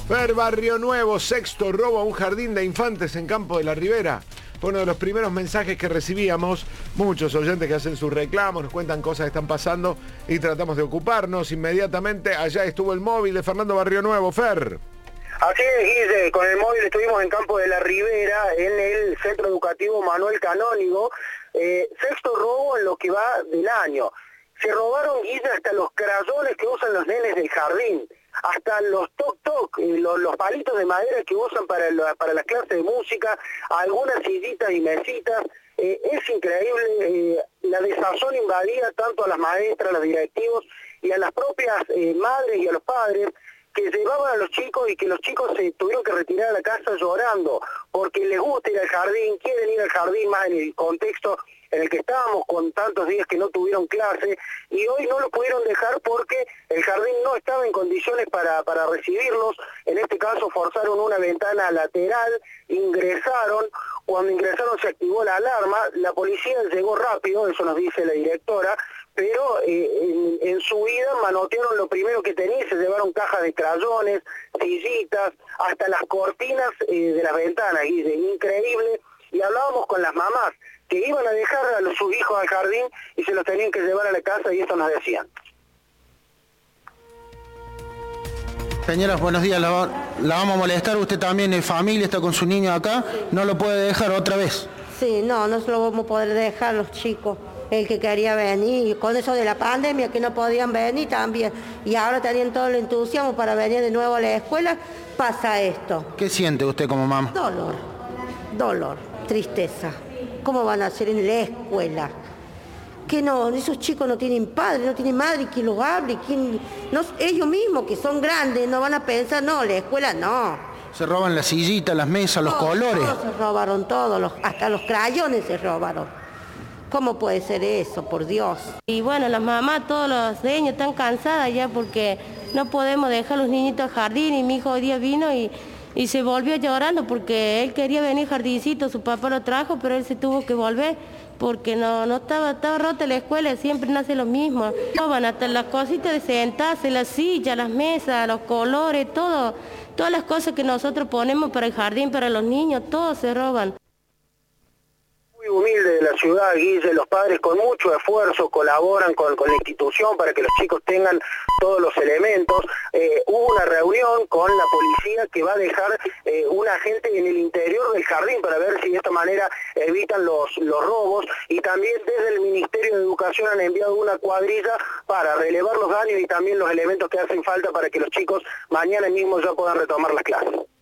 Fer, Barrio Nuevo, sexto robo a un jardín de infantes en Campo de la Ribera. Fue uno de los primeros mensajes que recibíamos. Muchos oyentes que hacen sus reclamos, nos cuentan cosas que están pasando y tratamos de ocuparnos inmediatamente. Allá estuvo el móvil de Fernando Barrio Nuevo. Fer. Así es, Guille, con el móvil estuvimos en Campo de la Ribera, en el Centro Educativo Manuel Canónigo. Sexto robo en lo que va del año. Se robaron, Guille, hasta los crayones que usan los nenes del jardín, hasta los toc-toc, los palitos de madera que usan para las clases de música, algunas sillitas y mesitas. Es increíble, la desazón invadía tanto a las maestras, a los directivos y a las propias madres y a los padres, que llevaban a los chicos y que los chicos se tuvieron que retirar a la casa llorando, porque les gusta ir al jardín, quieren ir al jardín más en el contexto en el que estábamos con tantos días que no tuvieron clase, y hoy no lo pudieron dejar porque el jardín no estaba en condiciones para recibirlos. En este caso forzaron una ventana lateral, ingresaron. Cuando ingresaron se activó la alarma, la policía llegó rápido, eso nos dice la directora, pero en su vida manotearon lo primero que tenía, se llevaron cajas de crayones, sillitas, hasta las cortinas de las ventanas, y es increíble. Y hablábamos con las mamás que iban a dejar a sus hijos al jardín y se los tenían que llevar a la casa, y esto nos decían. Señoras, buenos días, la vamos a molestar, usted también es familia, está con su niño acá, no lo puede dejar otra vez. Sí, no se lo vamos a poder dejar los chicos, el que quería venir, con eso de la pandemia que no podían venir también, y ahora tenían todo el entusiasmo para venir de nuevo a la escuela, pasa esto. ¿Qué siente usted como mamá? Dolor, tristeza. ¿Cómo van a hacer en la escuela? Que no, esos chicos no tienen padre, no tienen madre, quien los hable, ellos mismos que son grandes no van a pensar, no, la escuela no. Se roban las sillitas, las mesas, los colores. Todos se robaron todos, hasta los crayones se robaron. ¿Cómo puede ser eso, por Dios? Y bueno, las mamás, todos los niños están cansadas ya porque no podemos dejar a los niñitos al jardín, y mi hijo hoy día vino y se volvió llorando porque él quería venir jardincito, su papá lo trajo, pero él se tuvo que volver porque no estaba rota la escuela, siempre nace lo mismo. Roban hasta las cositas de sentarse, las sillas, las mesas, los colores, todas las cosas que nosotros ponemos para el jardín, para los niños, todo se roban. Muy humilde de la ciudad, Guille, los padres con mucho esfuerzo colaboran con la institución para que los chicos tengan todos los elementos. Hubo una reunión con la policía que va a dejar un agente en el interior del jardín para ver si de esta manera evitan los robos, y también desde el Ministerio de Educación han enviado una cuadrilla para relevar los daños y también los elementos que hacen falta para que los chicos mañana mismo ya puedan retomar las clases.